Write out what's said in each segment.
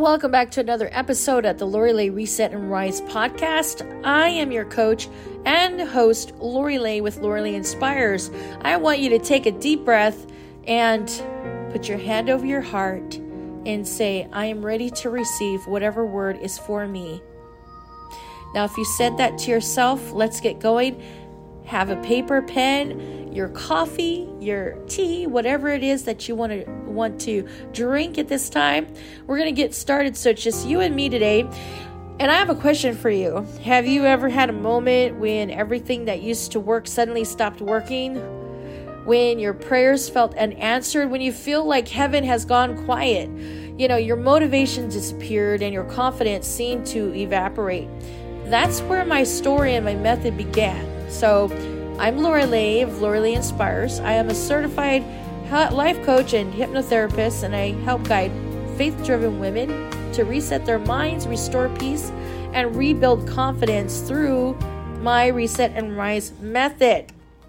Welcome back to another episode at the Lorelei Reset and Rise podcast. I am your coach and host, Lorelei with Lorelei Inspires. I want you to take a deep breath and put your hand over your heart and say, I am ready to receive whatever word is for me. Now, if you said that to yourself, let's get going. Have a paper, pen, your coffee, your tea, whatever it is that you want to drink at this time. We're going to get started. So it's just you and me today. And I have a question for you. Have you ever had a moment when everything that used to work suddenly stopped working? When your prayers felt unanswered? When you feel like heaven has gone quiet? You know, your motivation disappeared and your confidence seemed to evaporate. That's where my story and my method began. So I'm Lorelei of Lorelei Inspires. I am a certified life coach and hypnotherapist, and I help guide faith-driven women to reset their minds, restore peace, and rebuild confidence through my Reset and Rise method.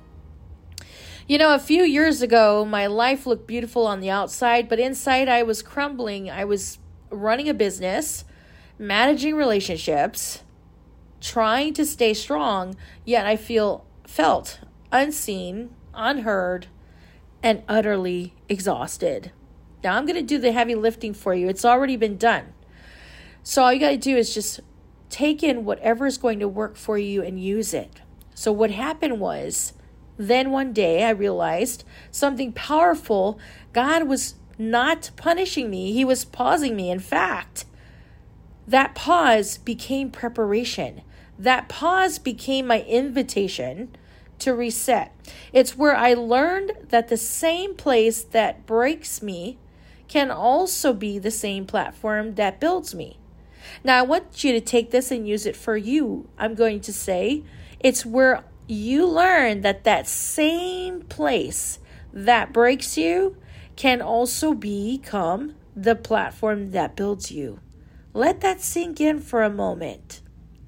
You know, a few years ago, my life looked beautiful on the outside, but inside I was crumbling. I was running a business, managing relationships, trying to stay strong, yet I felt unseen, unheard, and utterly exhausted. Now I'm going to do the heavy lifting for you. It's already been done. So all you got to do is just take in whatever is going to work for you and use it. So what happened was, then one day I realized something powerful. God was not punishing me. He was pausing me. In fact, that pause became preparation. That pause became my invitation to reset. It's where I learned that the same place that breaks me can also be the same platform that builds me. Now, I want you to take this and use it for you. I'm going to say it's where you learn that that same place that breaks you can also become the platform that builds you. Let that sink in for a moment.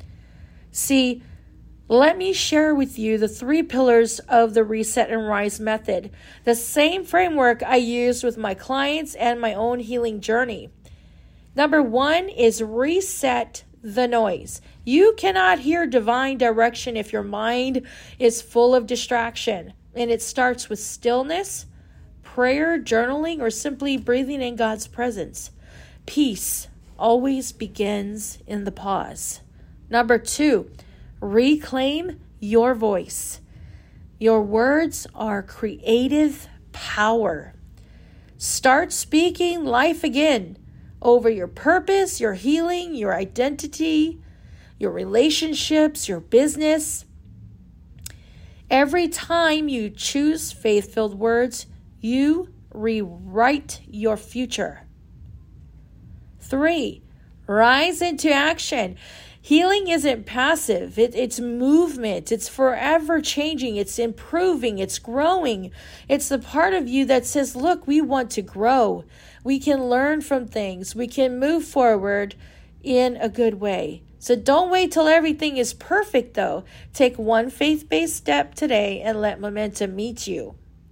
See, let me share with you the 3 pillars of the Reset and Rise method, the same framework I used with my clients and my own healing journey. Number 1 is reset the noise. You cannot hear divine direction if your mind is full of distraction, and it starts with stillness, prayer, journaling, or simply breathing in God's presence. Peace always begins in the pause. Number 2, reclaim your voice. Your words are creative power. Start speaking life again over your purpose, your healing, your identity, your relationships, your business. Every time you choose faith-filled words, you rewrite your future. 3, rise into action. Healing isn't passive. It's movement. It's forever changing. It's improving. It's growing. It's the part of you that says, look, we want to grow. We can learn from things. We can move forward in a good way. So don't wait till everything is perfect, though. Take one faith-based step today and let momentum meet you.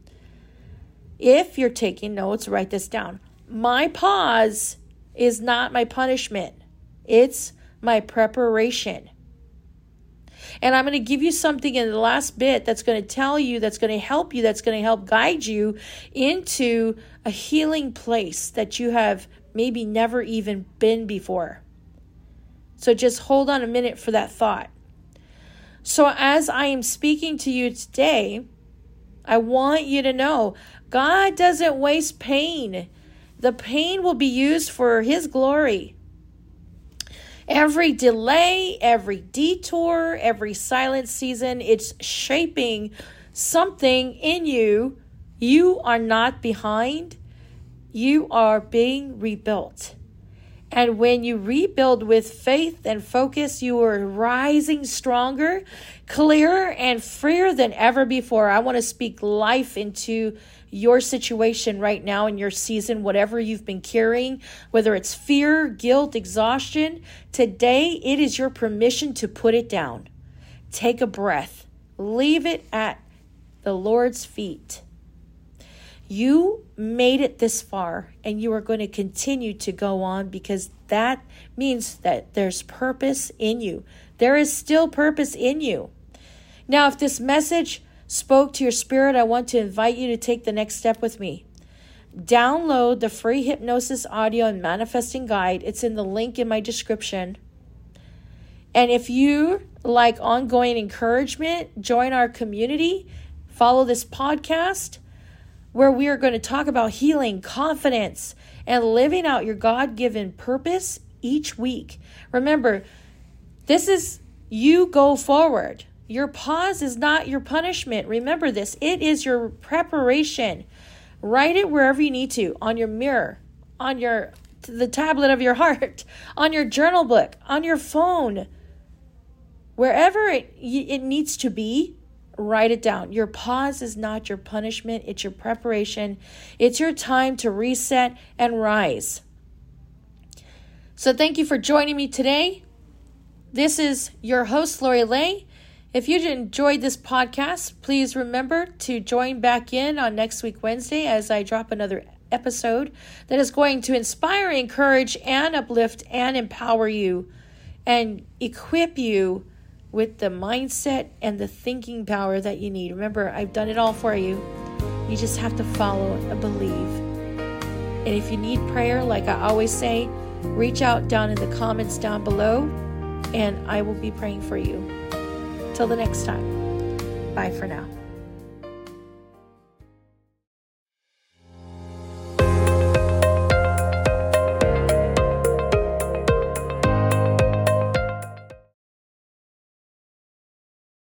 If you're taking notes, write this down. My pause is not my punishment. It's my preparation. And I'm going to give you something in the last bit that's going to tell you, that's going to help you, that's going to help guide you into a healing place that you have maybe never even been before. So just hold on a minute for that thought. So as I am speaking to you today, I want you to know God doesn't waste pain. The pain will be used for His glory. Every delay, every detour, every silent season, it's shaping something in you. You are not behind. You are being rebuilt. And when you rebuild with faith and focus, you are rising stronger, clearer, and freer than ever before. I want to speak life into your situation right now in your season, whatever you've been carrying, whether it's fear, guilt, exhaustion. Today, it is your permission to put it down. Take a breath. Leave it at the Lord's feet. You made it this far, and you are going to continue to go on, because that means that there's purpose in you. There is still purpose in you. Now, if this message spoke to your spirit, I want to invite you to take the next step with me. Download the free hypnosis audio and manifesting guide. It's in the link in my description. And if you like ongoing encouragement, join our community. Follow this podcast where we are going to talk about healing, confidence, and living out your God-given purpose each week. Remember, this is you go forward. Your pause is not your punishment. Remember this. It is your preparation. Write it wherever you need to, on your mirror, on the tablet of your heart, on your journal book, on your phone. Wherever it needs to be, write it down. Your pause is not your punishment. It's your preparation. It's your time to reset and rise. So thank you for joining me today. This is your host, Lori Lay. If you enjoyed this podcast, please remember to join back in on next week, Wednesday, as I drop another episode that is going to inspire, encourage, and uplift and empower you and equip you with the mindset and the thinking power that you need. Remember, I've done it all for you. You just have to follow and believe. And if you need prayer, like I always say, reach out down in the comments down below, and I will be praying for you. Till the next time. Bye for now.